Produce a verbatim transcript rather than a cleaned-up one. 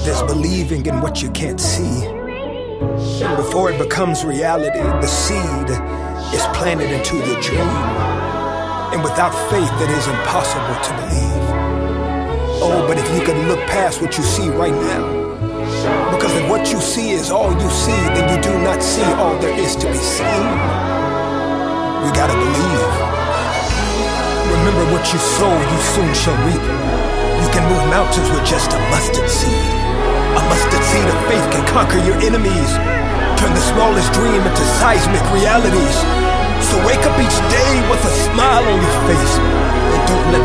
There's believing in what you can't see. And before it becomes reality, the seed is planted into your dream. And without faith, it is impossible to believe. Oh, but if you could look past what you see right now, because if what you see is all you see, then you do not see all there is to be seen. You gotta believe. Remember what you sow, you soon shall reap. You can move mountains with just a mustard seed. A mustard seed of faith can conquer your enemies, turn the smallest dream into seismic realities. So wake up each day with a smile on your face, and don't let